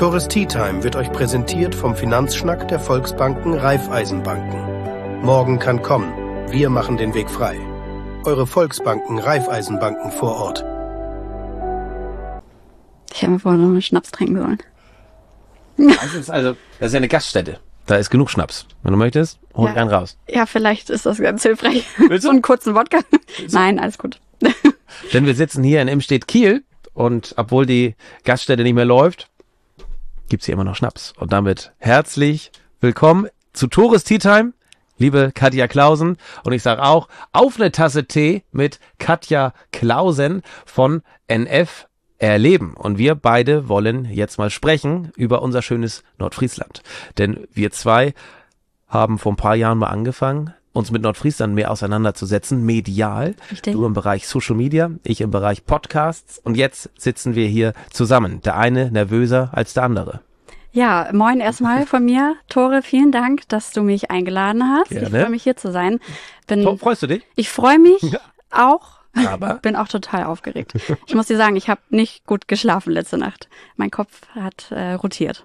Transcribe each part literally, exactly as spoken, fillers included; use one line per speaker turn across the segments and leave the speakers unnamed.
Tourist Tea Time wird euch präsentiert vom Finanzschnack der Volksbanken Raiffeisenbanken. Morgen kann kommen. Wir machen den Weg frei. Eure Volksbanken Raiffeisenbanken vor Ort.
Ich habe mir vorher noch einen Schnaps trinken sollen.
Das ist also, das ist ja eine Gaststätte. Da ist genug Schnaps. Wenn du möchtest, hol
Ja.
einen raus.
Ja, vielleicht ist das ganz hilfreich.
Willst du?
So einen kurzen Wodka. Nein, alles gut.
Denn wir sitzen hier in Imstedt-Kiel und obwohl die Gaststätte nicht mehr läuft, gibt's hier immer noch Schnaps. Und damit herzlich willkommen zu Tourist Tea Time, liebe Katja Clausen. Und ich sage auch, auf eine Tasse Tee mit Katja Clausen von N F Erleben. Und wir beide wollen jetzt mal sprechen über unser schönes Nordfriesland. Denn wir zwei haben vor ein paar Jahren mal angefangen, uns mit Nordfriesland mehr auseinanderzusetzen, medial.
Richtig.
Du im Bereich Social Media, ich im Bereich Podcasts. Und jetzt sitzen wir hier zusammen. Der eine nervöser als der andere.
Ja, moin erstmal von mir. Tore, vielen Dank, dass du mich eingeladen hast.
Gerne.
Ich freue mich, hier zu sein. Bin,
Oh, freust du dich?
ich freue mich
Ja.
auch.
Aber?
Bin auch total aufgeregt. Ich muss dir sagen, ich habe nicht gut geschlafen letzte Nacht. Mein Kopf hat äh, rotiert.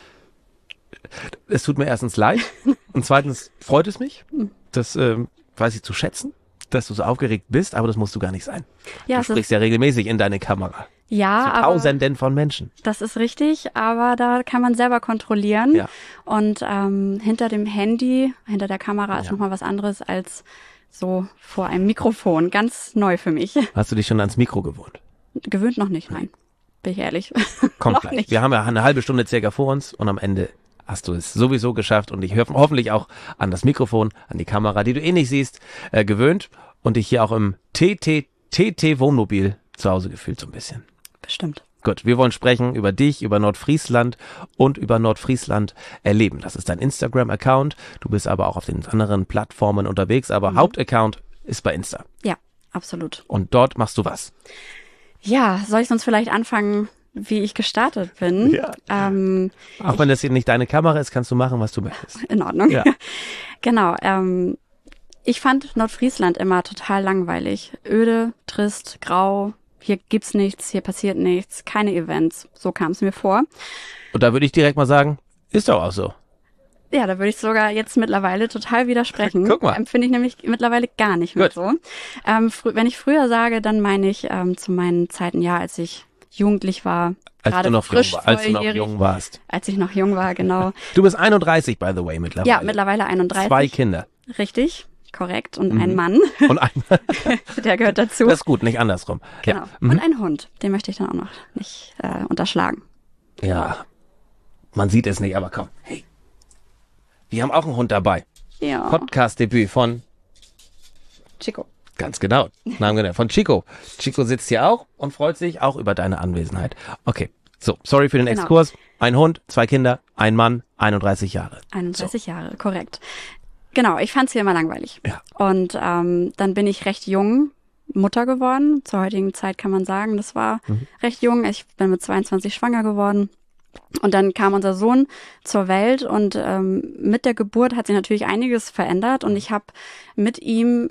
Es tut mir erstens leid und zweitens freut es mich, das ähm, weiß ich zu schätzen, dass du so aufgeregt bist, aber das musst du gar nicht sein.
Ja,
du
es
sprichst
ist,
ja regelmäßig in deine Kamera.
ja,
Zu
aber
Tausenden von Menschen.
das ist richtig, aber da kann man selber kontrollieren.
Ja.
Und ähm, hinter dem Handy, hinter der Kamera ist
Ja.
nochmal was anderes als so vor einem Mikrofon. Ganz neu für mich.
Hast du dich schon ans Mikro gewohnt?
Gewöhnt noch nicht, nein. Bin ich ehrlich.
Kommt
Noch
gleich.
nicht.
Wir haben ja eine halbe Stunde circa vor uns und am Ende hast du es sowieso geschafft und ich höre hoffentlich auch an das Mikrofon, an die Kamera, die du eh nicht siehst, äh, gewöhnt und dich hier auch im T T T T Wohnmobil zu Hause gefühlt so ein bisschen.
Bestimmt.
Gut, wir wollen sprechen über dich, über Nordfriesland und über Nordfriesland erleben. Das ist dein Instagram-Account. Du bist aber auch auf den anderen Plattformen unterwegs, aber
Mhm.
Hauptaccount ist bei Insta.
Ja, absolut.
Und dort machst du was?
Ja, soll ich sonst vielleicht anfangen, wie ich gestartet bin?
Ja.
Ähm,
Auch wenn das hier nicht deine Kamera ist, kannst du machen, was du möchtest.
in Ordnung.
Ja.
Genau. Ähm, ich fand Nordfriesland immer total langweilig. Öde, trist, grau. Hier gibt's nichts, hier passiert nichts, keine Events. So kam es mir vor.
Und da würde ich direkt mal sagen, ist doch auch so.
Ja, da würde ich sogar jetzt mittlerweile total widersprechen.
Guck mal.
Empfinde ich nämlich mittlerweile gar nicht mehr
Gut.
so. Ähm, frü- wenn ich früher sage, dann meine ich ähm, zu meinen Zeiten, ja, als ich jugendlich war,
Als
gerade
du noch jung
frisch
war, als du noch
volljährig,
jung warst.
als ich noch jung war, genau.
Du bist einunddreißig, by the way, mittlerweile.
Ja, mittlerweile einunddreißig.
Zwei Kinder.
Richtig, korrekt. Und
Mhm.
ein Mann,
Und ein,
der gehört dazu.
das ist gut, nicht andersrum.
Genau.
Ja. Mhm.
Und ein Hund, den möchte ich dann auch noch nicht äh, unterschlagen.
Ja, man sieht es nicht, aber komm. Hey, wir haben auch einen Hund dabei.
Ja,
Podcast-Debüt von,
Chico.
ganz genau, Namen genannt, von Chico. Chico sitzt hier auch und freut sich auch über deine Anwesenheit. Okay, so, sorry für den
Genau.
Exkurs. Ein Hund, zwei Kinder, ein Mann, einunddreißig Jahre.
einunddreißig Jahre, korrekt. Genau, ich fand es hier immer langweilig.
Ja.
Und ähm, dann bin ich recht jung Mutter geworden. Zur heutigen Zeit kann man sagen, das war
Mhm.
recht jung. Ich bin mit zweiundzwanzig schwanger geworden. Und dann kam unser Sohn zur Welt und ähm, mit der Geburt hat sich natürlich einiges verändert und ich habe mit ihm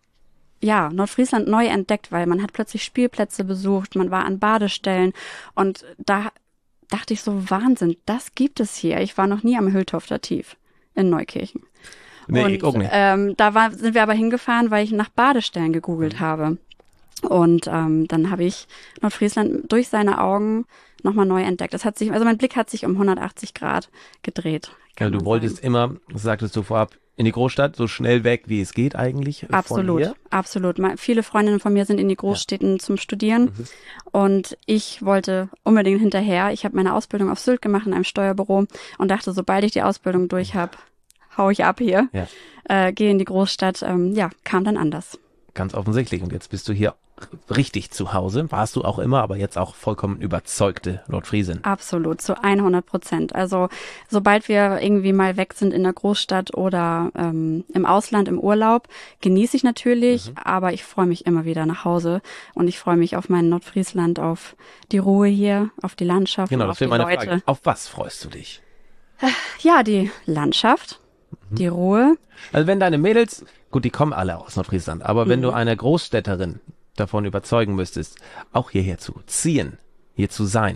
ja Nordfriesland neu entdeckt, weil man hat plötzlich Spielplätze besucht, man war an Badestellen und da dachte ich so, Wahnsinn, das gibt es hier. Ich war noch nie am Hülltofter Tief in Neukirchen.
Nee,
und
ich auch nicht.
Ähm, da war, sind wir aber hingefahren, weil ich nach Badestellen gegoogelt habe. Und ähm, dann habe ich Nordfriesland durch seine Augen nochmal neu entdeckt. Das hat sich, also mein Blick hat sich um hundertachtzig Grad gedreht.
Ja,
kann
du
man
wolltest
sagen.
immer, das sagtest du vorab, in die Großstadt, so schnell weg, wie es geht eigentlich. äh, Von
Absolut,
hier.
absolut. Ma- Viele Freundinnen von mir sind in die Großstädten zum Studieren und ich wollte unbedingt hinterher. Ich habe meine Ausbildung auf Sylt gemacht in einem Steuerbüro und dachte, sobald ich die Ausbildung durch habe, hau ich ab hier,
Ja.
äh, gehe in die Großstadt. Ähm, ja, kam dann anders.
Ganz offensichtlich. Und jetzt bist du hier richtig zu Hause. Warst du auch immer, aber jetzt auch vollkommen überzeugte Nordfriesin.
Absolut, zu hundert Prozent. Also sobald wir irgendwie mal weg sind in der Großstadt oder ähm, im Ausland, im Urlaub, genieße ich natürlich,
Mhm.
aber ich freue mich immer wieder nach Hause und ich freue mich auf mein Nordfriesland, auf die Ruhe hier, auf die Landschaft,
Genau,
und
das
auf
wäre
die
meine
Leute.
Frage. Auf was freust du dich?
Ja, die Landschaft,
Mhm.
die Ruhe.
Also wenn deine Mädels, gut, die kommen alle aus Nordfriesland, aber wenn
Mhm.
du eine Großstädterin davon überzeugen müsstest, auch hierher zu ziehen, hier zu sein,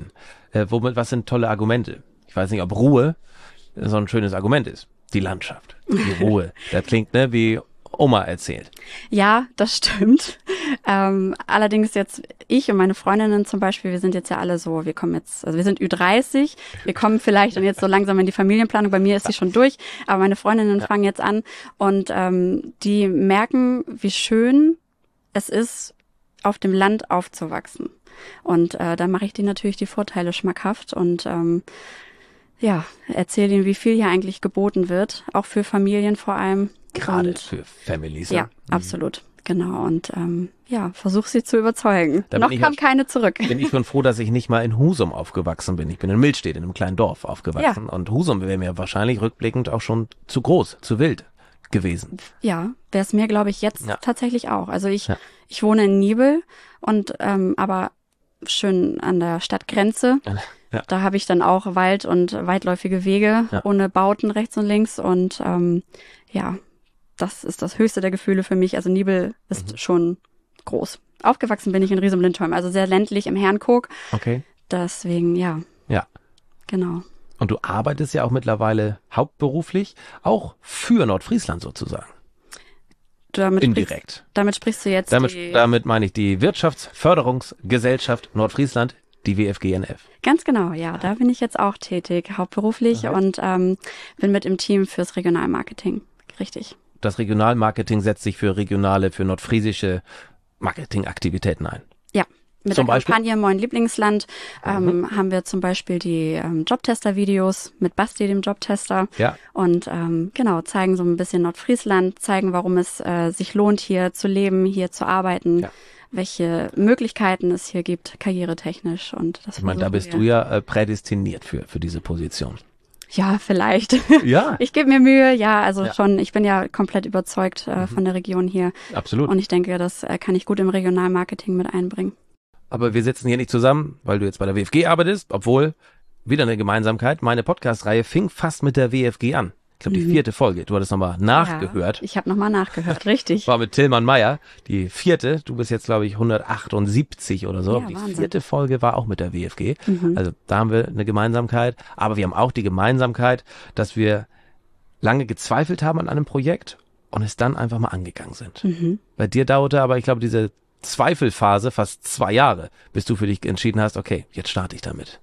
Äh, womit, was sind tolle Argumente? Ich weiß nicht, ob Ruhe so ein schönes Argument ist. Die Landschaft, die Ruhe. Das klingt, ne, wie Oma erzählt.
Ja, das stimmt. Ähm, allerdings jetzt ich und meine Freundinnen zum Beispiel, wir sind jetzt ja alle so, wir kommen jetzt, also wir sind Ü dreißig, wir kommen vielleicht dann jetzt so langsam in die Familienplanung, bei mir ist sie schon durch, aber meine Freundinnen ja. fangen jetzt an und ähm, die merken, wie schön es ist, auf dem Land aufzuwachsen. Und äh, da mache ich denen natürlich die Vorteile schmackhaft und ähm, ja, erzähle ihnen, wie viel hier eigentlich geboten wird, auch für Familien vor allem.
Gerade
und,
für Families.
Ja,
mhm.
absolut. Genau. Und ähm, ja, versuche sie zu überzeugen.
Da
Noch kam keine zurück.
Bin ich schon froh, dass ich nicht mal in Husum aufgewachsen bin. Ich bin in Milstedt, in einem kleinen Dorf aufgewachsen. Ja. Und Husum wäre mir wahrscheinlich rückblickend auch schon zu groß, zu wild gewesen.
Ja, wäre es mir, glaube ich, jetzt ja. tatsächlich auch. Also ich,
ja.
ich wohne in Nibel und ähm, aber schön an der Stadtgrenze. Ja. Da habe ich dann auch Wald und weitläufige Wege ja. ohne Bauten rechts und links und ähm, ja, das ist das höchste der Gefühle für mich. Also Nibel ist mhm. schon groß. Aufgewachsen bin ich in Riesum-Lindholm, also sehr ländlich im Herrnkog.
Okay.
Deswegen, ja.
Ja.
Genau.
Und du arbeitest ja auch mittlerweile hauptberuflich auch für Nordfriesland sozusagen.
Damit
Indirekt.
Sprichst, damit sprichst du jetzt
damit,
die...
Damit meine ich die Wirtschaftsförderungsgesellschaft Nordfriesland, die W F G N F.
Ganz genau, ja. Da bin ich jetzt auch tätig, hauptberuflich okay. und ähm, bin mit im Team fürs Regionalmarketing. Richtig.
Das Regionalmarketing setzt sich für regionale, für nordfriesische Marketingaktivitäten ein.
Ja. Mit
zum
der
Beispiel?
Kampagne Moin Lieblingsland ähm, mhm. haben wir zum Beispiel die ähm, Jobtester-Videos mit Basti, dem Jobtester.
Ja.
Und ähm, genau, zeigen so ein bisschen Nordfriesland, zeigen, warum es äh, sich lohnt, hier zu leben, hier zu arbeiten, ja. welche Möglichkeiten es hier gibt, karrieretechnisch. Und das
ich meine, da bist
wir.
du ja äh, prädestiniert für, für diese Position.
Ja, vielleicht.
Ja.
Ich gebe mir Mühe, ja, also
ja.
schon, ich bin ja komplett überzeugt äh, mhm. von der Region hier.
Absolut.
Und ich denke, das äh, kann ich gut im Regionalmarketing mit einbringen.
Aber wir sitzen hier nicht zusammen, weil du jetzt bei der W F G arbeitest, obwohl, wieder eine Gemeinsamkeit, meine Podcast-Reihe fing fast mit der W F G an. Ich glaube, die mhm. vierte Folge, du hattest nochmal nachgehört.
Ja, ich habe nochmal nachgehört, richtig.
War mit Tillmann Meyer, die vierte, du bist jetzt, glaube ich, hundertachtundsiebzig oder so.
Ja,
die
Wahnsinn.
vierte Folge war auch mit der W F G.
Mhm.
Also da haben wir eine Gemeinsamkeit, aber wir haben auch die Gemeinsamkeit, dass wir lange gezweifelt haben an einem Projekt und es dann einfach mal angegangen sind.
Mhm.
Bei dir dauerte aber, ich glaube, diese Zweifelphase fast zwei Jahre, bis du für dich entschieden hast, okay, jetzt starte ich damit.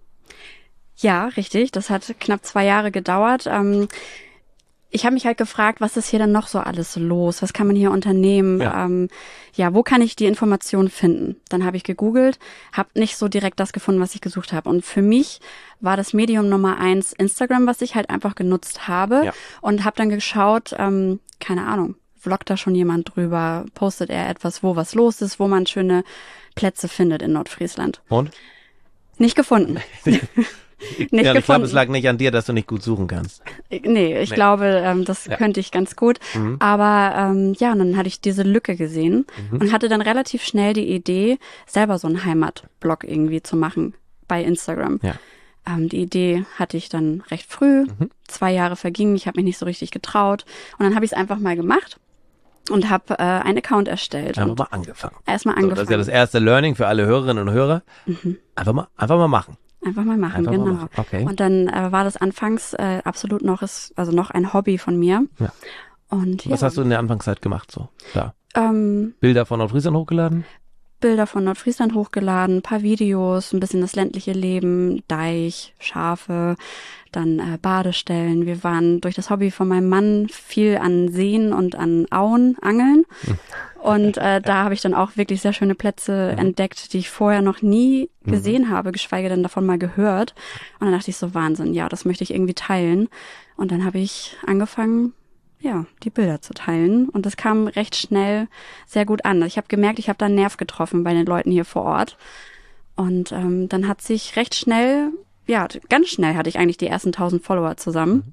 Ja, richtig. Das hat knapp zwei Jahre gedauert. Ähm, ich habe mich halt gefragt, was ist hier denn noch so alles los? Was kann man hier unternehmen?
Ja,
ähm, ja wo kann ich die Informationen finden? Dann habe ich gegoogelt, habe nicht so direkt das gefunden, was ich gesucht habe. Und für mich war das Medium Nummer eins Instagram, was ich halt einfach genutzt habe
ja.
und habe dann geschaut, ähm, keine Ahnung, vloggt da schon jemand drüber, postet er etwas, wo was los ist, wo man schöne Plätze findet in Nordfriesland.
Und?
Nicht gefunden.
nicht ja,
gefunden.
Ich glaube, es lag nicht an dir, dass du nicht gut suchen kannst.
Nee, ich
nee.
glaube, ähm, das ja. könnte ich ganz gut.
Mhm.
Aber ähm, ja, und dann hatte ich diese Lücke gesehen
mhm.
und hatte dann relativ schnell die Idee, selber so einen Heimatblog irgendwie zu machen bei Instagram.
Ja.
Ähm, die Idee hatte ich dann recht früh.
Mhm.
Zwei Jahre vergingen, ich habe mich nicht so richtig getraut. Und dann habe ich es einfach mal gemacht. Und habe äh, einen Account erstellt.
Einfach mal angefangen.
Erstmal angefangen.
So, das ist ja das erste Learning für alle Hörerinnen und Hörer.
Mhm.
Einfach mal, einfach mal machen.
Einfach mal machen,
einfach
genau.
Mal machen. Okay.
Und dann äh, war das anfangs äh, absolut noch, ist, also noch ein Hobby von mir.
Ja.
Und
was
ja.
hast du in der Anfangszeit gemacht so? Da.
Ähm,
Bilder von Nordfriesland hochgeladen?
Bilder von Nordfriesland hochgeladen, ein paar Videos, ein bisschen das ländliche Leben, Deich, Schafe, dann äh, Badestellen. Wir waren durch das Hobby von meinem Mann viel an Seen und an Auen angeln. Mhm. Und äh, da habe ich dann auch wirklich sehr schöne Plätze mhm. entdeckt, die ich vorher noch nie gesehen mhm. habe, geschweige denn davon mal gehört. Und dann dachte ich so, Wahnsinn, ja, das möchte ich irgendwie teilen. Und dann habe ich angefangen, ja, die Bilder zu teilen. Und das kam recht schnell sehr gut an. Ich habe gemerkt, ich habe da einen Nerv getroffen bei den Leuten hier vor Ort. Und ähm, dann hat sich recht schnell, ja, ganz schnell hatte ich eigentlich die ersten tausend Follower zusammen.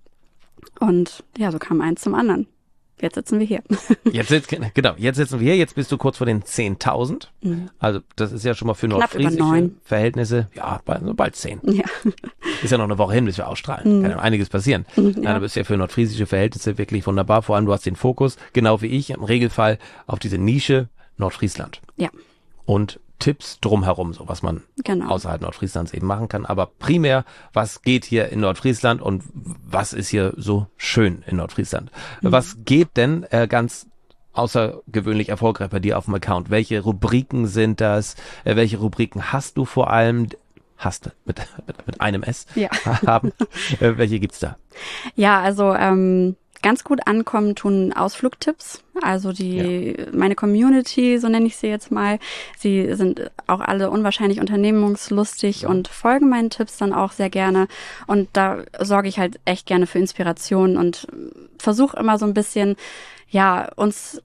Und ja, so kam eins zum anderen. Jetzt sitzen wir hier.
Jetzt sitzt, genau, jetzt sitzen wir hier. Jetzt bist du kurz vor den zehntausend. Mhm. Also das ist ja schon mal für nordfriesische Verhältnisse, ja, bald, bald zehn.
Ja.
Ist ja noch eine Woche hin, bis wir ausstrahlen. Mhm. Kann ja einiges passieren.
Mhm,
ja.
Ja,
du bist ja für nordfriesische Verhältnisse wirklich wunderbar. Vor allem, du hast den Fokus, genau wie ich, im Regelfall auf diese Nische Nordfriesland.
Ja.
Und Tipps drumherum, so was man
Genau.
außerhalb Nordfrieslands eben machen kann. Aber primär, was geht hier in Nordfriesland und was ist hier so schön in Nordfriesland? Mhm. Was geht denn äh, ganz außergewöhnlich erfolgreich bei dir auf dem Account? Welche Rubriken sind das? Äh, welche Rubriken hast du vor allem? Hast du mit, mit, mit einem S
Ja.
haben? äh, welche gibt's da?
Ja, also ähm, ganz gut ankommen tun Ausflugtipps. Also die ja. meine Community, so nenne ich sie jetzt mal, sie sind auch alle unwahrscheinlich unternehmungslustig ja. und folgen meinen Tipps dann auch sehr gerne. Und da sorge ich halt echt gerne für Inspiration und versuche immer so ein bisschen, ja, uns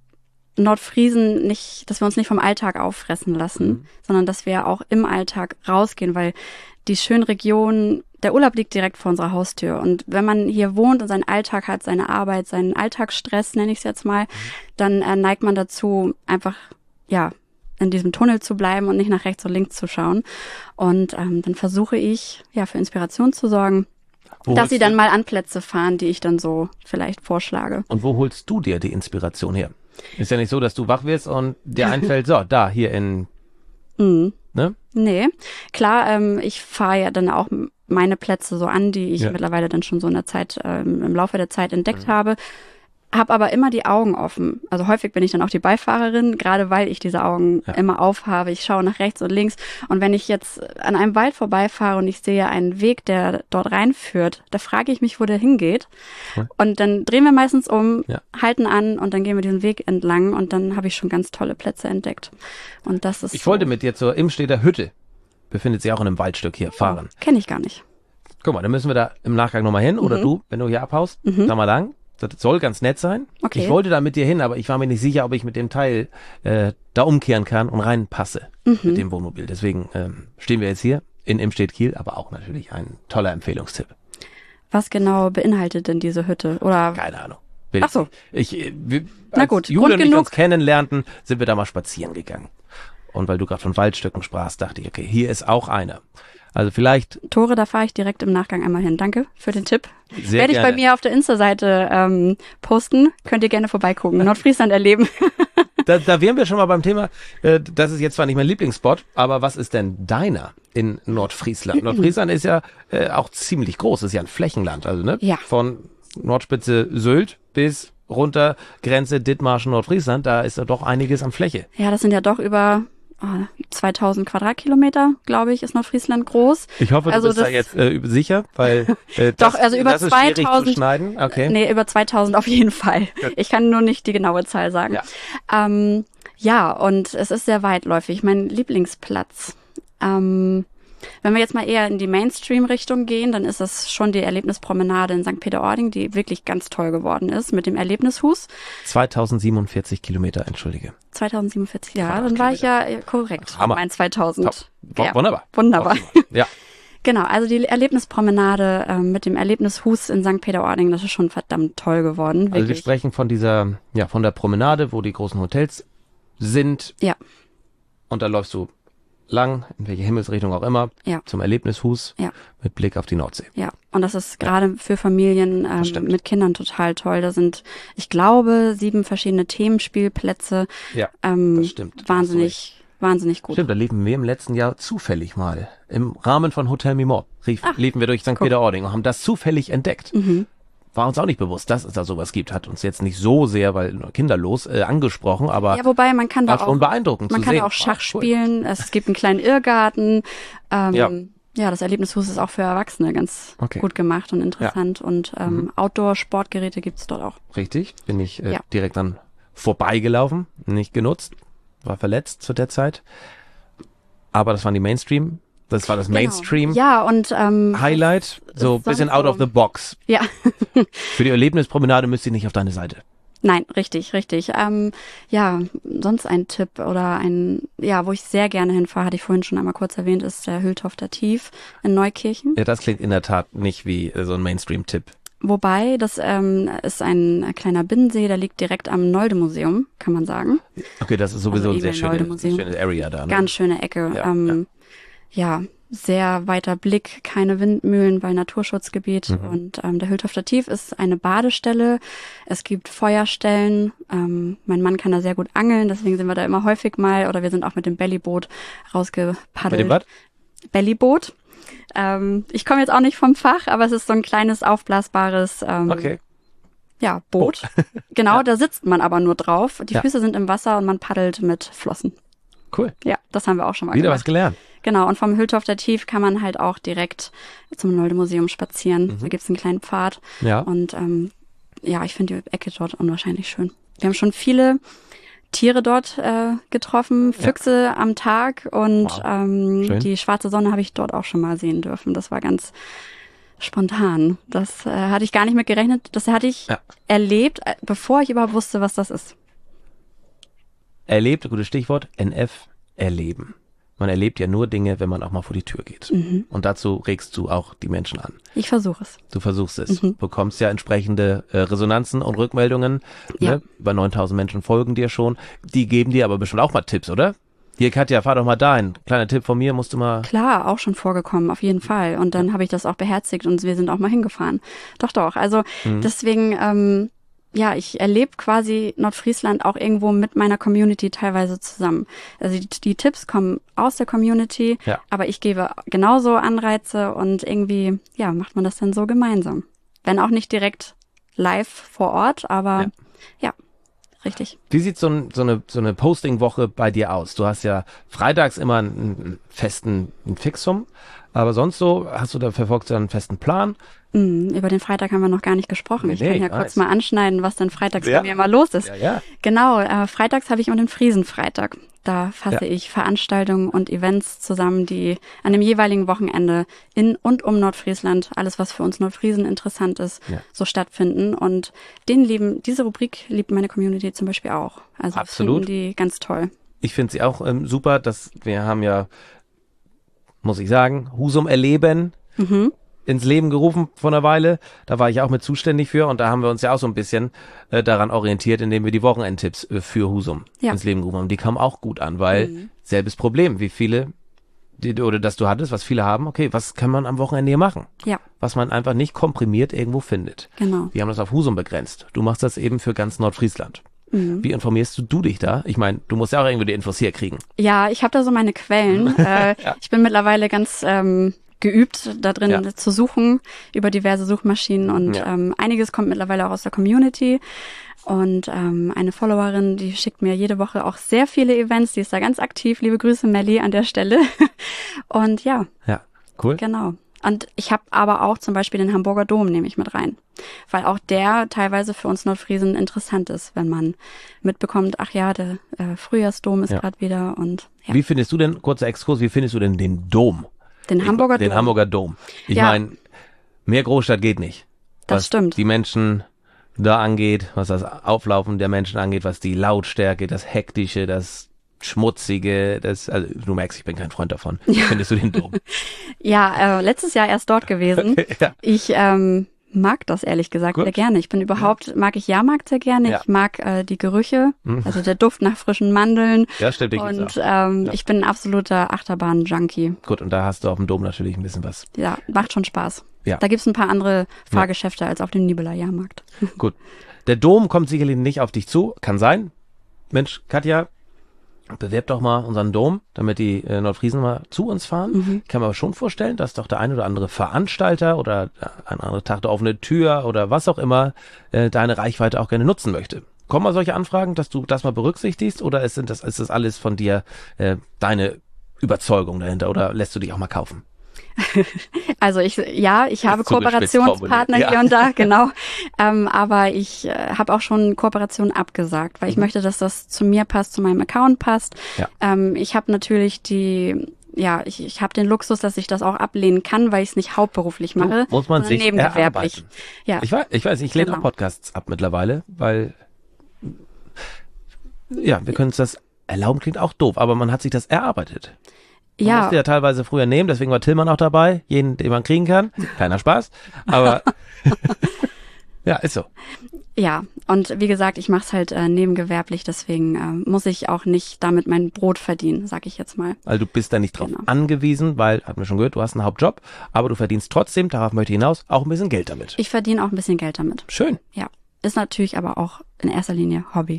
Nordfriesen nicht, dass wir uns nicht vom Alltag auffressen lassen, mhm. sondern dass wir auch im Alltag rausgehen, weil die schönen Regionen, der Urlaub liegt direkt vor unserer Haustür. Und wenn man hier wohnt und seinen Alltag hat, seine Arbeit, seinen Alltagsstress, nenne ich es jetzt mal, mhm. dann äh, neigt man dazu, einfach, ja, in diesem Tunnel zu bleiben und nicht nach rechts und links zu schauen. Und ähm, dann versuche ich, ja, für Inspiration zu sorgen, wo dass sie dann mal an Plätze fahren, die ich dann so vielleicht vorschlage.
Und wo holst du dir die Inspiration her? Ist ja nicht so, dass du wach wirst und dir einfällt, so, da, hier in,
mhm.
ne?
Nee, klar, ähm, ich fahre ja dann auch meine Plätze so an, die ich
ja.
mittlerweile dann schon so in der Zeit, ähm, im Laufe der Zeit entdeckt mhm. habe. Habe aber immer die Augen offen. Also häufig bin ich dann auch die Beifahrerin, gerade weil ich diese Augen ja. immer aufhabe. Ich schaue nach rechts und links. Und wenn ich jetzt an einem Wald vorbeifahre und ich sehe einen Weg, der dort reinführt, da frage ich mich, wo der hingeht. Ja. Und dann drehen wir meistens um, ja. halten an und dann gehen wir diesen Weg entlang und dann habe ich schon ganz tolle Plätze entdeckt. Und das ist
Ich
so.
wollte mit dir zur Imstedter Hütte, befindet sich auch in einem Waldstück hier, fahren.
Oh, kenne ich gar nicht.
Guck mal, dann müssen wir da im Nachgang nochmal hin. Mhm. Oder du, wenn du hier abhaust, mhm. da mal lang. Das soll ganz nett sein.
Okay.
Ich wollte da mit dir hin, aber ich war mir nicht sicher, ob ich mit dem Teil äh, da umkehren kann und reinpasse mhm. mit dem Wohnmobil. Deswegen ähm, stehen wir jetzt hier in Imstedt-Kiel, aber auch natürlich ein toller Empfehlungstipp.
Was genau beinhaltet denn diese Hütte? Oder?
Keine Ahnung. Will
Ach so.
Ich, ich, wir,
Na gut,
Julia
Grund
und ich
genug.
uns kennenlernten, sind wir da mal spazieren gegangen. Und weil du gerade von Waldstücken sprachst, dachte ich, okay, hier ist auch einer. Also vielleicht...
Tore, da fahre ich direkt im Nachgang einmal hin. Danke für den Tipp.
Sehr
Werde ich
gerne.
bei mir auf der Insta-Seite ähm, posten. Könnt ihr gerne vorbeigucken. Nordfriesland erleben.
Da, da wären wir schon mal beim Thema, äh, das ist jetzt zwar nicht mein Lieblingsspot, aber was ist denn deiner in Nordfriesland? Nordfriesland ist ja äh, auch ziemlich groß, ist ja ein Flächenland. Also ne,
ja.
von Nordspitze Sylt bis runter Grenze Dithmarschen Nordfriesland, da ist ja doch einiges an Fläche.
Ja, das sind ja doch über... Oh, zweitausend Quadratkilometer, glaube ich, ist Nordfriesland groß.
Ich hoffe, du
also
bist
das,
da jetzt äh, sicher, weil äh,
doch,
das,
also über
das ist schwierig
zweitausend,
zu schneiden. Okay.
Nee, über zweitausend auf jeden Fall. Gut. Ich kann nur nicht die genaue Zahl sagen.
Ja,
ähm, ja und es ist sehr weitläufig. Mein Lieblingsplatz. Ähm, wenn wir jetzt mal eher in die Mainstream-Richtung gehen, dann ist das schon die Erlebnispromenade in Sankt Peter-Ording, die wirklich ganz toll geworden ist, mit dem Erlebnishus.
zweitausendsiebenundvierzig Kilometer, entschuldige.
zweitausendsiebenundvierzig, ja, dann war ich ja korrekt.
Hammer.
Mein zweitausend.
Ja. Wunderbar.
Wunderbar.
Ja.
Genau, also die Erlebnispromenade äh, mit dem Erlebnishus in Sankt Peter-Ording, das ist schon verdammt toll geworden. Wirklich.
Also wir sprechen von dieser, ja, von der Promenade, wo die großen Hotels sind.
Ja.
Und da läufst du lang, in welche Himmelsrichtung auch immer,
ja.
zum Erlebnishus
ja.
mit Blick auf die Nordsee.
Ja, und das ist gerade ja. für Familien ähm, mit Kindern total toll. Da sind, ich glaube, sieben verschiedene Themenspielplätze.
Ja,
ähm,
das stimmt.
Wahnsinnig, wahnsinnig gut.
Stimmt, da liefen wir im letzten Jahr zufällig mal. Im Rahmen von Hotel Mimor rief, liefen wir durch Sankt Peter-Ording und haben das zufällig entdeckt.
Mhm.
War uns auch nicht bewusst, dass es da sowas gibt. Hat uns jetzt nicht so sehr, weil kinderlos, äh, angesprochen, aber
ja, wobei man kann
war
da
schon
auch,
beeindruckend
man
zu
kann
sehen.
da auch Schach
oh, cool.
spielen. Es gibt einen kleinen Irrgarten. Ähm,
ja.
ja, das Erlebnishus ist auch für Erwachsene ganz
okay.
gut gemacht und interessant. Ja. Und ähm, mhm. Outdoor-Sportgeräte gibt's dort auch.
Richtig, bin ich äh,
ja.
direkt dann vorbeigelaufen, nicht genutzt, war verletzt zu der Zeit. Aber das waren die Mainstream. Das war das
genau.
Mainstream
ja, und, ähm,
Highlight, so ein bisschen out of the box.
Ja.
Für die Erlebnispromenade müsst ihr nicht auf deine Seite.
Nein, richtig, richtig. Ähm, ja, sonst ein Tipp oder ein, ja, wo ich sehr gerne hinfahre, hatte ich vorhin schon einmal kurz erwähnt, ist der Hülltofter Tief in Neukirchen.
Ja, das klingt in der Tat nicht wie äh, so ein Mainstream-Tipp.
Wobei, das ähm, ist ein kleiner Binnensee, der liegt direkt am Nolde-Museum, kann man sagen.
Okay, das ist sowieso
also
ein sehr schöne, schöne Area da. Ne?
Ganz schöne Ecke.
Ja,
ähm,
ja.
ja, sehr weiter Blick, keine Windmühlen, weil Naturschutzgebiet.
Mhm.
Und ähm, der Hülltofter Tief ist eine Badestelle. Es gibt Feuerstellen. Ähm, mein Mann kann da sehr gut angeln, deswegen sind wir da immer häufig mal. Oder wir sind auch mit dem Bellyboot rausgepaddelt.
Mit dem was?
Bellyboot. Ähm, ich komme jetzt auch nicht vom Fach, aber es ist so ein kleines, aufblasbares ähm,
Okay.
ja, Boot. Genau,
Ja.
da sitzt man aber nur drauf. Die
Ja.
Füße sind im Wasser und man paddelt mit Flossen.
Cool.
Ja, das haben wir auch schon mal
Wieder
gemacht.
was gelernt.
Genau, und vom Hülltofter Tief kann man halt auch direkt zum Nolde-Museum spazieren.
Mhm.
Da gibt's einen kleinen Pfad.
Ja.
Und ähm, ja, ich finde die Ecke dort unwahrscheinlich schön. Wir haben schon viele Tiere dort äh, getroffen, Füchse am Tag und
Wow.
ähm,
Schön.
die schwarze Sonne habe ich dort auch schon mal sehen dürfen. Das war ganz spontan. Das äh, hatte ich gar nicht mit gerechnet. Das hatte ich
Ja.
erlebt, äh, bevor ich überhaupt wusste, was das ist.
Erlebt, gutes Stichwort, N F, erleben. Man erlebt ja nur Dinge, wenn man auch mal vor die Tür geht.
Mhm.
Und dazu regst du auch die Menschen an.
Ich versuche es.
Du versuchst es,
Mhm.
bekommst ja entsprechende äh, Resonanzen und Rückmeldungen.
Ja.
Ne? Über neuntausend Menschen folgen dir schon. Die geben dir aber bestimmt auch mal Tipps, oder? Hier, Katja, fahr doch mal dahin. Kleiner Tipp von mir, musst du mal...
Klar, auch schon vorgekommen, auf jeden Fall. Und dann habe ich das auch beherzigt und wir sind auch mal hingefahren. Doch, doch. Also
Mhm.
deswegen, ähm, ja, ich erlebe quasi Nordfriesland auch irgendwo mit meiner Community teilweise zusammen. Also die, die Tipps kommen aus der Community,
Ja.
aber ich gebe genauso Anreize und irgendwie, ja, macht man das dann so gemeinsam. Wenn auch nicht direkt live vor Ort, aber
Ja.
ja, richtig.
Wie sieht so, ein, so eine, so eine Posting-Woche bei dir aus? Du hast ja freitags immer einen, einen festen einen Fixum, aber sonst so, hast du da verfolgst du einen festen Plan?
Mm, über den Freitag haben wir noch gar nicht gesprochen.
Nee,
ich kann
nee,
ja
nice.
kurz mal anschneiden, was denn freitags
Ja.
bei mir immer los ist.
Ja, ja.
Genau, äh, freitags habe ich immer den Friesenfreitag. Da fasse
Ja.
ich Veranstaltungen und Events zusammen, die an dem jeweiligen Wochenende in und um Nordfriesland, alles was für uns Nordfriesen interessant ist,
Ja.
so stattfinden. Und den lieben, diese Rubrik liebt meine Community zum Beispiel auch. Also das
Absolut.
finden die ganz toll.
Ich finde sie auch ähm, super, dass wir haben ja, muss ich sagen, Husum erleben
Mhm.
ins Leben gerufen vor einer Weile. Da war ich auch mit zuständig für und da haben wir uns ja auch so ein bisschen äh, daran orientiert, indem wir die Wochenendtipps äh, für Husum
Ja.
ins Leben gerufen haben. Die kamen auch gut an, weil
Mhm.
selbes Problem, wie viele, die, oder das du hattest, was viele haben, okay, was kann man am Wochenende hier machen?
Ja,
Was man einfach nicht komprimiert irgendwo findet.
genau.
Wir haben das auf Husum begrenzt. Du machst das eben für ganz Nordfriesland.
Mhm.
Wie informierst du, du dich da? Ich meine, du musst ja auch irgendwo die Infos herkriegen.
Ja, ich habe da so meine Quellen. äh,
Ja.
Ich bin mittlerweile ganz ähm, geübt, da drin
Ja.
zu suchen über diverse Suchmaschinen und
Ja.
ähm, einiges kommt mittlerweile auch aus der Community. Und ähm, eine Followerin, die schickt mir jede Woche auch sehr viele Events, die ist da ganz aktiv. Liebe Grüße, Melli, an der Stelle. Und ja,
Ja, cool.
genau. Und ich habe aber auch zum Beispiel den Hamburger Dom nehme ich mit rein, weil auch der teilweise für uns Nordfriesen interessant ist, wenn man mitbekommt, ach ja, der äh, Frühjahrsdom ist
Ja.
gerade wieder und ja,
Wie findest du denn, kurzer Exkurs, wie findest du denn den Dom?
den Hamburger
ich, Den
Dom.
Hamburger Dom. Ich
Ja.
meine, mehr Großstadt geht nicht.
Das
was
stimmt.
die Menschen da angeht, was das Auflaufen der Menschen angeht, was die Lautstärke, das Hektische, das Schmutzige, das, also du merkst, ich bin kein Freund davon. Wie findest du den Dom?
Ja, äh, letztes Jahr erst dort gewesen.
Ja.
Ich ähm, mag das ehrlich gesagt
Gut.
sehr gerne. Ich bin überhaupt, mag ich Jahrmarkt sehr gerne.
Ja.
Ich mag äh, die Gerüche,
Mhm.
also der Duft nach frischen Mandeln.
Ja, stimmt, ich
Und
auch.
ähm,
Ja.
ich bin ein absoluter Achterbahn-Junkie.
Gut, und da hast du auf dem Dom natürlich ein bisschen was.
Ja, macht schon Spaß.
Ja.
Da gibt's ein paar andere Fahrgeschäfte als auf dem Nibeler Jahrmarkt.
Gut. Der Dom kommt sicherlich nicht auf dich zu, kann sein. Mensch, Katja, bewerb doch mal unseren Dom, damit die äh, Nordfriesen mal zu uns fahren.
Mhm.
Ich kann mir aber schon vorstellen, dass doch der ein oder andere Veranstalter oder ein anderer Tag der offene Tür oder was auch immer äh, deine Reichweite auch gerne nutzen möchte. Kommen mal solche Anfragen, dass du das mal berücksichtigst oder ist, sind das, ist das alles von dir äh, deine Überzeugung dahinter oder lässt du dich auch mal kaufen?
Also ich, ja, ich habe
Ist zugespitzt
Kooperationspartner
formuliert, ja.
hier und da, genau. Ähm, aber ich äh, habe auch schon Kooperationen abgesagt, weil ich
Mhm.
möchte, dass das zu mir passt, zu meinem Account passt.
Ja.
Ähm, ich habe natürlich die, ja, ich, ich habe den Luxus, dass ich das auch ablehnen kann, weil ich es nicht hauptberuflich mache,
Muss man
sondern
sich
nebengewerblich.
erarbeiten.
Ja,
Ich weiß, ich weiß, ich lehne
Genau.
auch Podcasts ab mittlerweile, weil ja, wir können uns das erlauben, klingt auch doof, aber man hat sich das erarbeitet. Man
ja,
musste ja teilweise früher nehmen, deswegen war Tillmann auch dabei, jeden, den man kriegen kann. Kleiner Spaß, aber ja, ist so.
Ja, und wie gesagt, ich mache es halt äh, nebengewerblich, deswegen äh, muss ich auch nicht damit mein Brot verdienen, sag ich jetzt mal.
Also du bist da nicht drauf
Genau.
angewiesen, weil, hatten wir schon gehört, du hast einen Hauptjob, aber du verdienst trotzdem, darauf möchte ich hinaus, auch ein bisschen Geld damit.
Ich verdiene auch ein bisschen Geld damit.
Schön.
Ja, ist natürlich aber auch in erster Linie Hobby.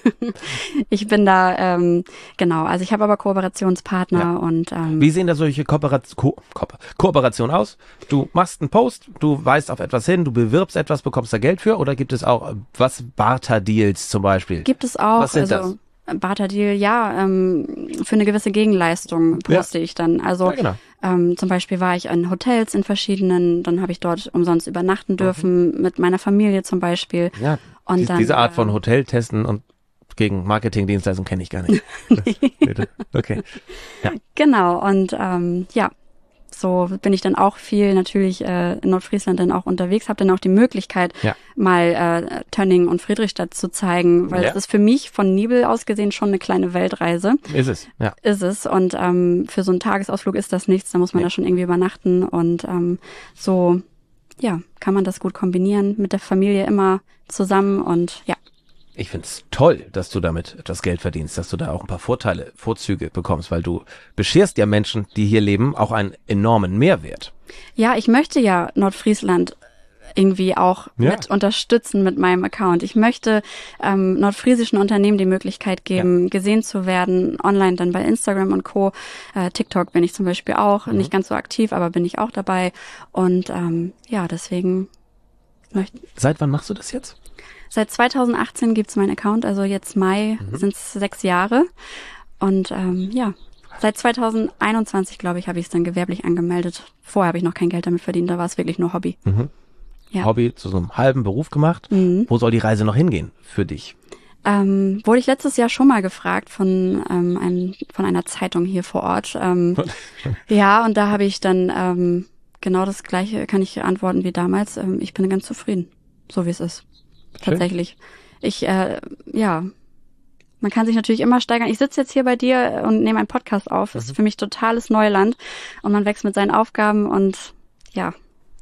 Ich bin da, ähm, genau, also ich habe aber Kooperationspartner
Ja.
und ähm,
Wie sehen da solche Kooperat Ko Ko Kooperationen aus? Du machst einen Post, du weist auf etwas hin, du bewirbst etwas, bekommst da Geld für, oder gibt es auch, äh, was, Barter-Deals zum Beispiel?
gibt es auch,
Was sind
also Barter-Deal, ja, ähm, für eine gewisse Gegenleistung poste ich dann. Also
Ja, genau.
ähm, zum Beispiel war ich in Hotels in verschiedenen, dann habe ich dort umsonst übernachten dürfen, mhm. mit meiner Familie zum Beispiel.
Ja,
Und
die,
dann,
diese Art
äh,
von Hoteltesten und gegen Marketingdienstleistungen kenne ich gar nicht. Bitte. Okay. Ja.
Genau, und ähm, ja, so bin ich dann auch viel natürlich äh, in Nordfriesland dann auch unterwegs, habe dann auch die Möglichkeit,
Ja.
mal äh, Tönning und Friedrichstadt zu zeigen, weil
Ja.
es ist für mich von Nibel aus gesehen schon eine kleine Weltreise.
Ist es, ja.
Ist es. Und ähm, für so einen Tagesausflug ist das nichts, da muss man
Nee.
da schon irgendwie übernachten und ähm, so, ja, kann man das gut kombinieren, mit der Familie immer zusammen und ja.
Ich find's toll, dass du damit etwas Geld verdienst, dass du da auch ein paar Vorteile, Vorzüge bekommst, weil du bescherst ja Menschen, die hier leben, auch einen enormen Mehrwert.
Ja, ich möchte ja Nordfriesland irgendwie auch
Ja.
mit unterstützen mit meinem Account. Ich möchte ähm, nordfriesischen Unternehmen die Möglichkeit geben, gesehen zu werden, online dann bei Instagram und Co. Äh, TikTok bin ich zum Beispiel auch,
Mhm.
nicht ganz so aktiv, aber bin ich auch dabei. Und ähm, ja, deswegen möchte
Seit wann machst du das jetzt?
Seit zweitausendachtzehn gibt's meinen Account, also jetzt Mai
Mhm.
sind's sechs Jahre. Und ähm, ja, seit zweitausendeinundzwanzig, glaube ich, habe ich es dann gewerblich angemeldet. Vorher habe ich noch kein Geld damit verdient, da war es wirklich nur Hobby.
Mhm.
Ja.
Hobby zu so einem halben Beruf gemacht.
Mhm.
Wo soll die Reise noch hingehen für dich?
Ähm, wurde ich letztes Jahr schon mal gefragt von ähm, einem, von einer Zeitung hier vor Ort. Ähm, ja, und da habe ich dann ähm, genau das Gleiche, kann ich antworten wie damals. Ähm, ich bin ganz zufrieden, so wie es ist.
Schön.
Tatsächlich. Ich, äh, ja, man kann sich natürlich immer steigern. Ich sitze jetzt hier bei dir und nehme einen Podcast auf. Das ist für mich totales Neuland und man wächst mit seinen Aufgaben und ja.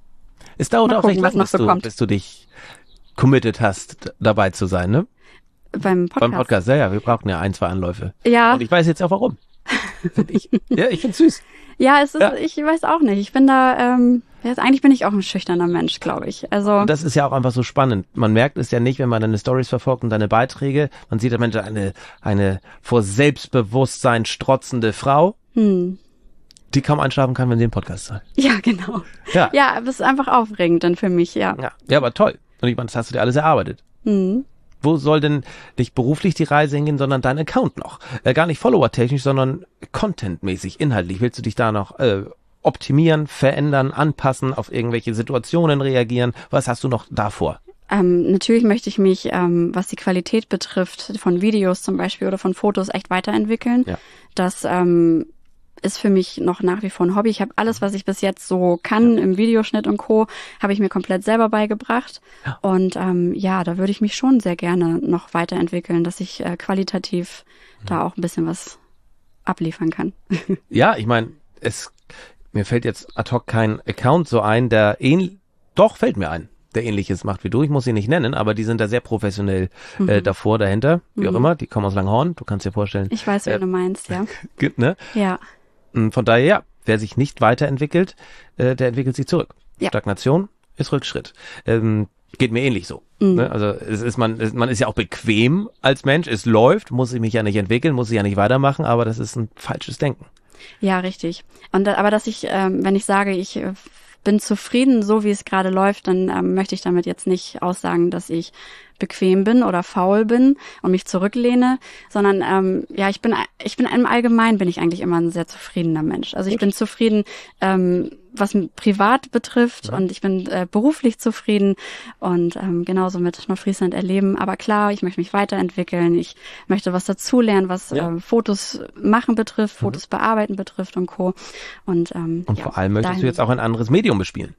Es dauert
Mal
auch
gucken,
recht
was
lang,
noch
bis
so
du,
kommt.
bis du dich committed hast, d- dabei zu sein, ne?
Beim Podcast.
Beim Podcast, ja, ja, wir brauchen ja ein, zwei Anläufe.
Ja.
Und ich weiß jetzt auch warum. Find ich, ja, ich find's süß.
Ja, es ist,
Ja.
ich weiß auch nicht. Ich bin da, ähm, jetzt, eigentlich bin ich auch ein schüchterner Mensch, glaube ich. Also
Und das ist ja auch einfach so spannend. Man merkt es ja nicht, wenn man deine Stories verfolgt und deine Beiträge. Man sieht am Ende eine, eine vor Selbstbewusstsein strotzende Frau,
hm.
die kaum einschlafen kann, wenn sie im Podcast hat.
Ja, genau.
Ja.
Ja, aber es ist einfach aufregend dann für mich, ja.
Ja, ja, aber toll. Und ich meine, das hast du dir alles erarbeitet.
Hm.
Wo soll denn nicht beruflich die Reise hingehen, sondern dein Account noch? Äh, gar nicht follower-technisch, sondern contentmäßig, inhaltlich. Willst du dich da noch äh, optimieren, verändern, anpassen, auf irgendwelche Situationen reagieren? Was hast du noch davor?
Ähm, natürlich möchte ich mich, ähm, was die Qualität betrifft, von Videos zum Beispiel oder von Fotos echt weiterentwickeln.
Ja.
Das ähm, ist für mich noch nach wie vor ein Hobby. Ich habe alles, was ich bis jetzt so kann im Videoschnitt und Co., habe ich mir komplett selber beigebracht.
Ja.
Und ähm, ja, da würde ich mich schon sehr gerne noch weiterentwickeln, dass ich äh, qualitativ da auch ein bisschen was abliefern kann.
Ja, ich meine, es mir fällt jetzt ad hoc kein Account so ein, der ähnlich, doch fällt mir ein, der ähnliches macht wie du. Ich muss sie nicht nennen, aber die sind da sehr professionell äh, davor, dahinter, wie auch immer. Die kommen aus Langhorn, du kannst dir vorstellen.
Ich weiß, wen
Äh,
du meinst, ja.
Gibt, ne?
Ja.
Von daher, ja, wer sich nicht weiterentwickelt, äh, der entwickelt sich zurück.
Ja.
Stagnation ist Rückschritt. Ähm, geht mir ähnlich so.
Mhm.
Ne? Also es ist man, es, man ist ja auch bequem als Mensch. Es läuft, muss ich mich ja nicht entwickeln, muss ich ja nicht weitermachen, aber das ist ein falsches Denken.
Ja, richtig. Und da, aber dass ich, ähm, wenn ich sage, ich äh, bin zufrieden, so wie es gerade läuft, dann ähm, möchte ich damit jetzt nicht aussagen, dass ich bequem bin oder faul bin und mich zurücklehne, sondern ähm, ja, ich bin, ich bin im Allgemeinen bin ich eigentlich immer ein sehr zufriedener Mensch. Also ich bin zufrieden, ähm, was mich privat betrifft
Ja.
und ich bin äh, beruflich zufrieden und ähm, genauso mit Nordfriesland erleben. Aber klar, ich möchte mich weiterentwickeln. Ich möchte was dazulernen, was
Ja.
ähm, Fotos machen betrifft, Fotos bearbeiten betrifft und Co. Und, ähm,
Und
ja,
vor allem möchtest
dahin-
du jetzt auch ein anderes Medium bespielen.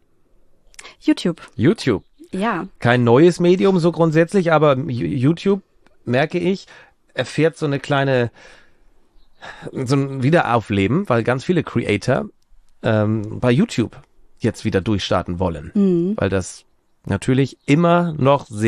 YouTube.
YouTube.
Ja.
Kein neues Medium so grundsätzlich, aber YouTube, merke ich, erfährt so eine kleine, so ein Wiederaufleben, weil ganz viele Creator ähm, bei YouTube jetzt wieder durchstarten wollen.
Mhm.
Weil das natürlich immer noch sehr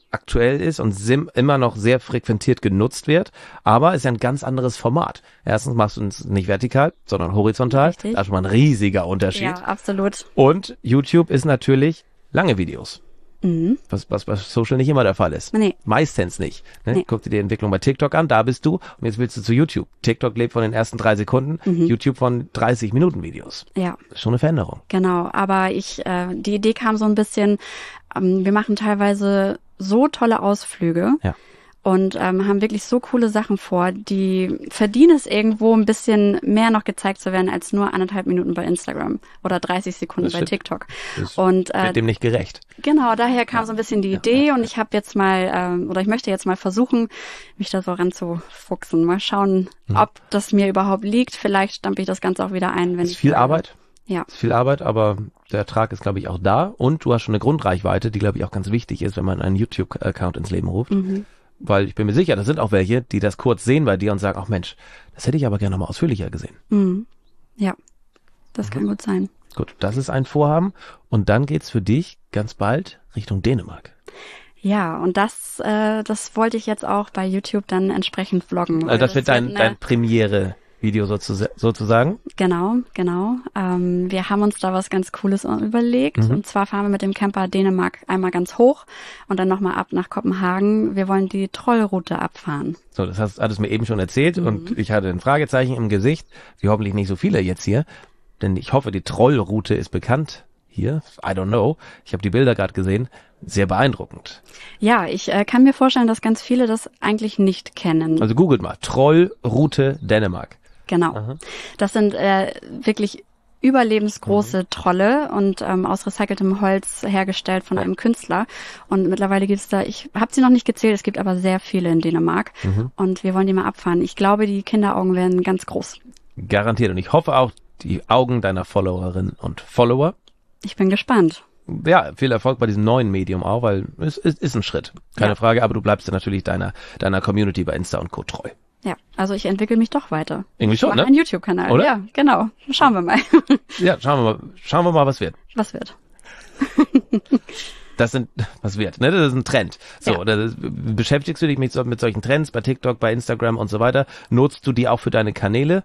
aktuell ist und sim immer noch sehr frequentiert genutzt wird, aber ist ja ein ganz anderes Format. Erstens machst du es nicht vertikal, sondern horizontal.
Richtig.
Das ist schon mal ein riesiger Unterschied.
Ja, absolut.
Und YouTube ist natürlich lange Videos.
Mhm.
Was, was bei Social nicht immer der Fall ist.
Nee.
Meistens nicht. Ne?
Nee.
Guck dir die Entwicklung bei TikTok an, da bist du und jetzt willst du zu YouTube. TikTok lebt von den ersten drei Sekunden,
Mhm.
YouTube von dreißig Minuten Videos.
Ja.
Ist schon eine Veränderung.
Genau, aber ich, äh, die Idee kam so ein bisschen, ähm, wir machen teilweise so tolle Ausflüge
Ja.
und ähm, haben wirklich so coole Sachen vor, die verdienen es irgendwo ein bisschen mehr noch gezeigt zu werden als nur anderthalb Minuten bei Instagram oder dreißig Sekunden
Das
bei
stimmt.
TikTok.
Das
Und äh,
wird dem nicht gerecht.
genau, daher kam so ein bisschen die Idee und ich habe jetzt mal, ähm, oder ich möchte jetzt mal versuchen, mich da so ranzufuchsen. Mal schauen,
Mhm.
ob das mir überhaupt liegt. Vielleicht stampfe ich das Ganze auch wieder ein, wenn
Ist
ich
viel
sage-
Arbeit.
Ja.
Ist viel Arbeit, aber der Ertrag ist, glaube ich, auch da. Und du hast schon eine Grundreichweite, die, glaube ich, auch ganz wichtig ist, wenn man einen YouTube-Account ins Leben ruft.
Mhm.
Weil ich bin mir sicher, da sind auch welche, die das kurz sehen bei dir und sagen, ach Mensch, das hätte ich aber gerne mal ausführlicher gesehen.
Mhm. Ja, das
Mhm.
kann gut sein.
Gut, das ist ein Vorhaben. Und dann geht's für dich ganz bald Richtung Dänemark.
Ja, und das, äh, das wollte ich jetzt auch bei YouTube dann entsprechend vloggen. weil
Also das wird dein,
eine-
dein Premiere-Video sozusa- sozusagen.
Genau, genau. Ähm, wir haben uns da was ganz Cooles überlegt.
Mhm.
Und zwar fahren wir mit dem Camper Dänemark einmal ganz hoch und dann nochmal ab nach Kopenhagen. Wir wollen die Trollroute abfahren.
So, das hast, hattest mir eben schon erzählt
Mhm.
und ich hatte ein Fragezeichen im Gesicht, wie hoffentlich nicht so viele jetzt hier, denn ich hoffe, die Trollroute ist bekannt hier. I don't know. Ich habe die Bilder gerade gesehen. Sehr beeindruckend.
Ja, ich äh, kann mir vorstellen, dass ganz viele das eigentlich nicht kennen.
Also googelt mal. Trollroute Dänemark.
Genau.
Aha.
Das sind äh, wirklich überlebensgroße Trolle und ähm, aus recyceltem Holz hergestellt von
Ja.
einem Künstler. Und mittlerweile gibt es da, ich habe sie noch nicht gezählt, es gibt aber sehr viele in Dänemark.
Mhm.
Und wir wollen die mal abfahren. Ich glaube, die Kinderaugen werden ganz groß.
Garantiert. Und ich hoffe auch die Augen deiner Followerinnen und Follower.
Ich bin gespannt.
Ja, viel Erfolg bei diesem neuen Medium auch, weil es ist, ist ein Schritt. Keine
Ja.
Frage, aber du bleibst ja natürlich deiner, deiner Community bei Insta und Co. treu.
Ja, also ich entwickle mich doch weiter.
Irgendwie
Ich
schon,
mache
ne?
einen YouTube-Kanal.
Oder?
Ja, genau. Schauen wir mal,
Ja, schauen wir mal, schauen wir mal, was wird.
was wird.
Das sind, was wird, ne? Das ist ein Trend. So,
Ja.
das ist, beschäftigst du dich mit, so- mit solchen Trends bei TikTok, bei Instagram und so weiter? Nutzt du die auch für deine Kanäle?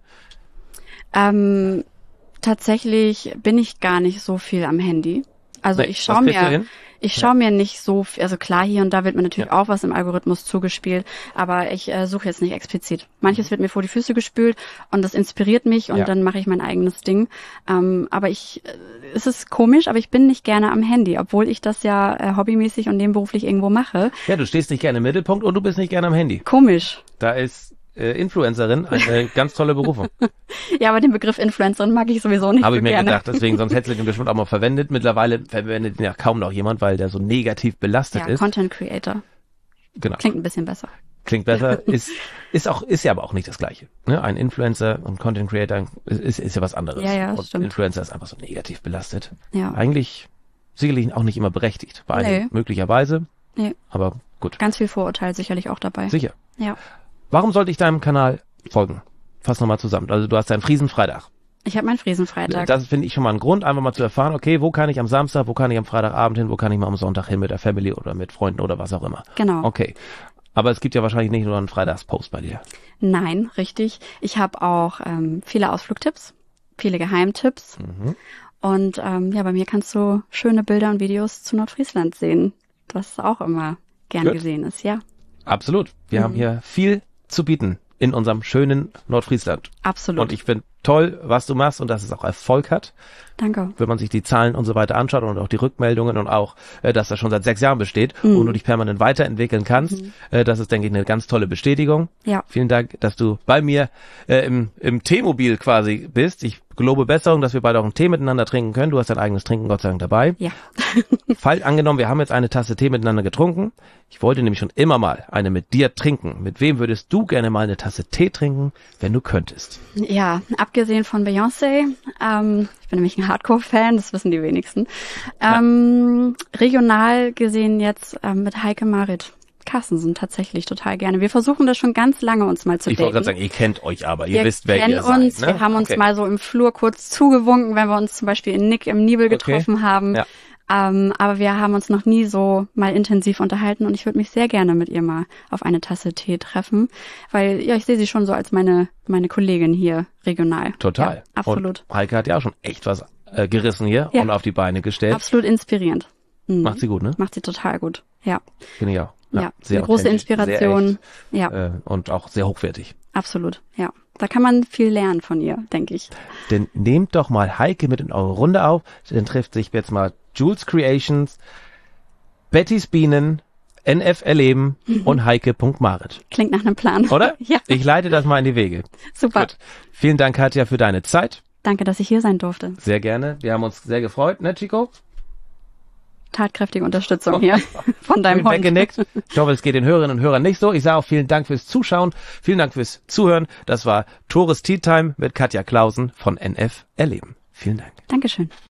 Ähm, tatsächlich bin ich gar nicht so viel am Handy. Also
Nee,
ich
was
schaue
kriegst du
mir,
hin?
ich schaue mir nicht so viel, also klar, hier und da wird mir natürlich
Ja.
auch was im Algorithmus zugespielt, aber ich äh, suche jetzt nicht explizit. Manches wird mir vor die Füße gespült und das inspiriert mich und
Ja.
dann mache ich mein eigenes Ding. Ähm, aber ich, äh, es ist komisch, aber ich bin nicht gerne am Handy, obwohl ich das ja äh, hobbymäßig und nebenberuflich irgendwo mache.
Ja, du stehst nicht gerne im Mittelpunkt und du bist nicht gerne am Handy.
Komisch.
Da ist äh, Influencerin eine ganz tolle Berufung.
Ja, aber den Begriff Influencerin mag ich sowieso nicht
Habe
so
ich mir
gerne.
gedacht, deswegen, sonst hättest du den bestimmt auch mal verwendet. Mittlerweile verwendet ihn ja kaum noch jemand, weil der so negativ belastet
Ja,
ist.
Content Creator.
Genau.
Klingt ein bisschen besser.
Klingt besser, ist, ist auch, ist ja aber auch nicht das Gleiche. Ne? Ein Influencer und Content Creator ist, ist, ist ja was anderes.
Ja, ja,
und
stimmt.
Influencer ist einfach so negativ belastet.
Ja.
Eigentlich sicherlich auch nicht immer berechtigt. Bei
Nee.
einigen möglicherweise.
Nee.
Aber gut,
Ganz viel Vorurteil sicherlich auch dabei.
sicher.
Ja.
Warum sollte ich deinem Kanal folgen? Fass nochmal zusammen. Also du hast deinen Friesenfreitag.
Ich habe meinen Friesenfreitag.
Das finde ich schon mal ein Grund, einfach mal zu erfahren, okay, wo kann ich am Samstag, wo kann ich am Freitagabend hin, wo kann ich mal am Sonntag hin mit der Family oder mit Freunden oder was auch immer.
Genau.
Okay. Aber es gibt ja wahrscheinlich nicht nur einen Freitagspost bei dir.
Nein, richtig. Ich habe auch ähm, viele Ausflugtipps, viele Geheimtipps.
Mhm.
Und ähm, ja, bei mir kannst du schöne Bilder und Videos zu Nordfriesland sehen, was auch immer gern
Gut.
gesehen ist, ja.
Absolut. Wir
Mhm.
haben hier viel zu bieten in unserem schönen Nordfriesland.
Absolut.
Und ich finde toll, was du machst und dass es auch Erfolg hat,
Danke.
wenn man sich die Zahlen und so weiter anschaut und auch die Rückmeldungen und auch, äh, dass das schon seit sechs Jahren besteht
Mhm.
und du dich permanent weiterentwickeln kannst. Äh, das ist, denke ich, eine ganz tolle Bestätigung.
Ja.
Vielen Dank, dass du bei mir äh, im, im Teemobil quasi bist. Ich gelobe Besserung, dass wir beide auch einen Tee miteinander trinken können. Du hast dein eigenes Trinken Gott sei Dank dabei.
Ja.
Fall angenommen, wir haben jetzt eine Tasse Tee miteinander getrunken. Ich wollte nämlich schon immer mal eine mit dir trinken. Mit wem würdest du gerne mal eine Tasse Tee trinken, wenn du könntest?
Ja, abgesehen von Beyoncé, ähm, ich bin nämlich ein Hardcore-Fan, das wissen die wenigsten. Ähm, regional gesehen jetzt ähm, mit Heike Marit Carstensen tatsächlich total gerne. Wir versuchen das schon ganz lange, uns mal zu
Ich
daten.
wollte gerade sagen, ihr kennt euch aber, ihr
wir
wisst, wer
kennen
ihr seid.
uns,
Ne?
wir haben uns
Okay.
mal so im Flur kurz zugewunken, wenn wir uns zum Beispiel in Nick im Nibel
Okay.
getroffen haben.
Ja.
Ähm, aber wir haben uns noch nie so mal intensiv unterhalten und ich würde mich sehr gerne mit ihr mal auf eine Tasse Tee treffen, weil ja, ich sehe sie schon so als meine meine Kollegin hier regional.
Total.
Ja, absolut.
Und Heike hat ja auch schon echt was äh, gerissen hier
Ja.
und auf die Beine gestellt.
Absolut inspirierend. Mhm.
Macht sie gut, ne?
Macht sie total gut. Ja.
Finde ich auch.
Ja.
sehr
Eine große
authentisch,
Inspiration.
Sehr
Ja,
echt, äh, und auch sehr hochwertig.
absolut. Ja. Da kann man viel lernen von ihr, denke ich.
Denn nehmt doch mal Heike mit in eure Runde auf. Dann trifft sich jetzt mal Jules Creations, Bettys Bienen, N F Erleben
Mhm.
und Heike.Marit.
Klingt nach einem Plan.
Oder?
Ja.
Ich leite das mal in die Wege.
Super.
Gut. Vielen Dank, Katja, für deine Zeit.
Danke, dass ich hier sein durfte.
Sehr gerne. Wir haben uns sehr gefreut, ne, Chico?
Tatkräftige Unterstützung hier von deinem
Schön
Hund.
weggenickt. Ich hoffe, es geht den Hörerinnen und Hörern nicht so. Ich sage auch vielen Dank fürs Zuschauen. Vielen Dank fürs Zuhören. Das war Tores Tea Time mit Katja Clausen von N F Erleben. Vielen Dank.
Dankeschön.